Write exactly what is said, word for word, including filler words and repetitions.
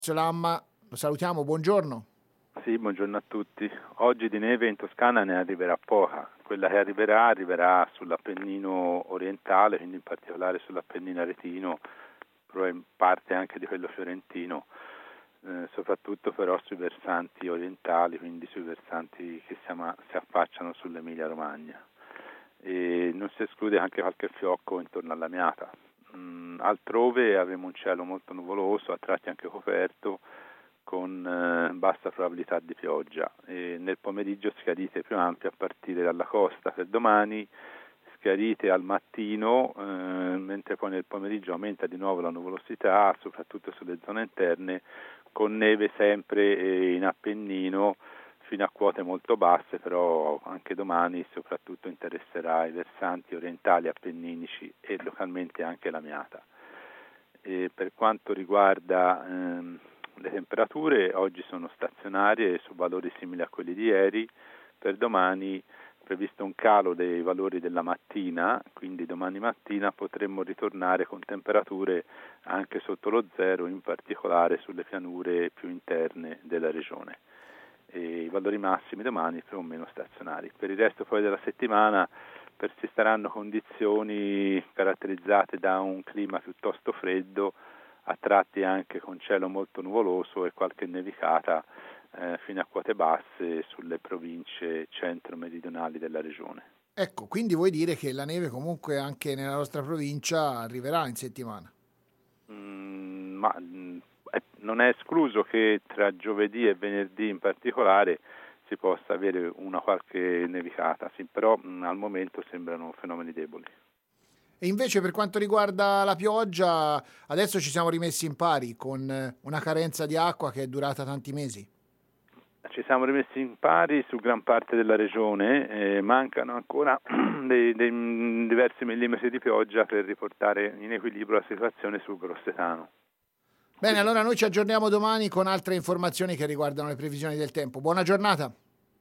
Lamma, lo salutiamo, buongiorno. Sì, buongiorno a tutti. Oggi di neve in Toscana ne arriverà poca. Quella che arriverà arriverà sull'Appennino orientale, quindi in particolare sull'Appennino aretino, però in parte anche di quello fiorentino, eh, soprattutto però sui versanti orientali, quindi sui versanti che si, ama, si affacciano sull'Emilia Romagna. E non si esclude anche qualche fiocco intorno alla Miata. Mm, altrove avremo un cielo molto nuvoloso, a tratti anche coperto, con eh, bassa probabilità di pioggia, e nel pomeriggio schiarite più ampie a partire dalla costa. Per domani schiarite al mattino, eh, mentre poi nel pomeriggio aumenta di nuovo la nuvolosità, soprattutto sulle zone interne, con neve sempre eh, in Appennino fino a quote molto basse, però anche domani soprattutto interesserà i versanti orientali appenninici e localmente anche la Miata. E per quanto riguarda ehm, le temperature, oggi sono stazionarie su valori simili a quelli di ieri. Per domani è previsto un calo dei valori della mattina, quindi domani mattina potremmo ritornare con temperature anche sotto lo zero, in particolare sulle pianure più interne della regione. E i valori massimi domani più o meno stazionari. Per il resto poi della settimana persisteranno condizioni caratterizzate da un clima piuttosto freddo, a tratti anche con cielo molto nuvoloso e qualche nevicata eh, fino a quote basse sulle province centro-meridionali della regione. Ecco, quindi vuoi dire che la neve comunque anche nella nostra provincia arriverà in settimana? Mm, ma mm, non è escluso che tra giovedì e venerdì in particolare si possa avere una qualche nevicata, sì, però mh, al momento sembrano fenomeni deboli. E invece per quanto riguarda la pioggia, adesso ci siamo rimessi in pari con una carenza di acqua che è durata tanti mesi. Ci siamo rimessi in pari su gran parte della regione, eh, mancano ancora dei, dei diversi millimetri di pioggia per riportare in equilibrio la situazione sul Grossetano. Bene, allora noi ci aggiorniamo domani con altre informazioni che riguardano le previsioni del tempo. Buona giornata.